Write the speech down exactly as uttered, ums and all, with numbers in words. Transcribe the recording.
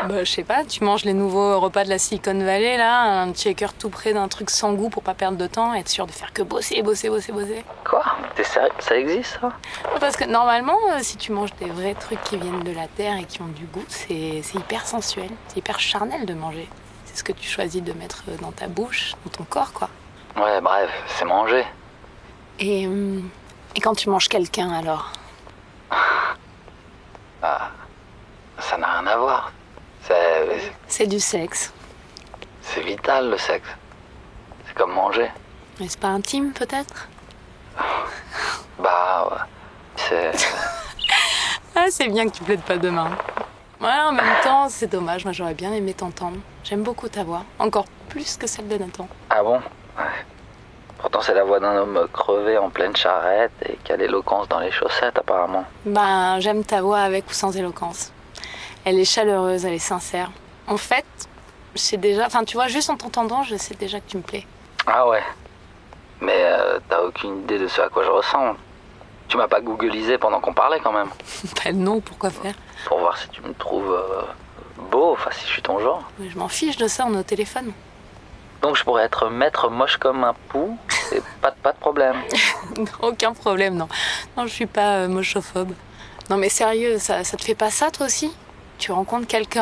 Bah, je sais pas, tu manges les nouveaux repas de la Silicon Valley, là, un shaker tout près d'un truc sans goût pour pas perdre de temps et être sûr de faire que bosser, bosser, bosser, bosser. Quoi? T'es sérieux? Ça existe, ça? Parce que normalement, euh, si tu manges des vrais trucs qui viennent de la terre et qui ont du goût, c'est c'est hyper sensuel, c'est hyper charnel de manger. C'est ce que tu choisis de mettre dans ta bouche, dans ton corps, quoi. Ouais, bref, c'est manger. Et, hum, et quand tu manges quelqu'un, alors? Ah, ça n'a rien à voir. C'est... C'est du sexe. C'est vital, le sexe. C'est comme manger. Mais c'est pas intime, peut-être? Bah, ouais. C'est... Ah, c'est bien que tu plaides pas demain. Ouais, en même temps, c'est dommage. Moi, j'aurais bien aimé t'entendre. J'aime beaucoup ta voix. Encore plus que celle de Nathan. Ah bon? Ouais. Pourtant, c'est la voix d'un homme crevé en pleine charrette et qui a l'éloquence dans les chaussettes, apparemment. Ben, j'aime ta voix avec ou sans éloquence. Elle est chaleureuse, elle est sincère. En fait, c'est déjà... Enfin, tu vois, juste en t'entendant, je sais déjà que tu me plais. Ah ouais. Mais euh, t'as aucune idée de ce à quoi je ressemble. Tu m'as pas googlisé pendant qu'on parlait, quand même. Ben non, pourquoi faire? Pour voir si tu me trouves euh, beau, enfin si je suis ton genre. Mais je m'en fiche de ça, on est au téléphone. Donc je pourrais être maître moche comme un pou, et pas, pas de problème. Aucun problème, non. Non, je suis pas euh, mochophobe. Non, mais sérieux, ça, ça te fait pas ça, toi aussi? Tu rencontres quelqu'un